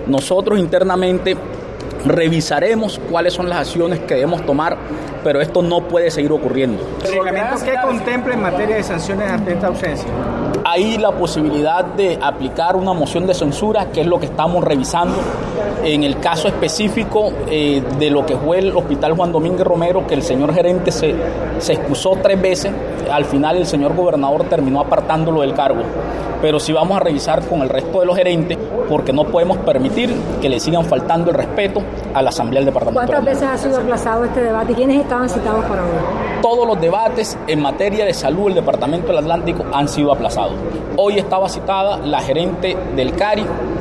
Nosotros internamente revisaremos cuáles son las acciones que debemos tomar, pero esto no puede seguir ocurriendo. ¿El reglamento qué contempla en materia de sanciones ante esta ausencia? Hay la posibilidad de aplicar una moción de censura, que es lo que estamos revisando. En el caso específico de lo que fue el Hospital Juan Domínguez Romero, que el señor gerente se excusó 3 veces, al final el señor gobernador terminó apartándolo del cargo. Pero sí vamos a revisar con el resto de los gerentes, porque no podemos permitir que le sigan faltando el respeto a la Asamblea del Departamento. ¿Cuántas veces ha sido aplazado este debate y quiénes estaban citados para hoy? Todos los debates en materia de salud del Departamento del Atlántico han sido aplazados. Hoy estaba citada la gerente del CARI,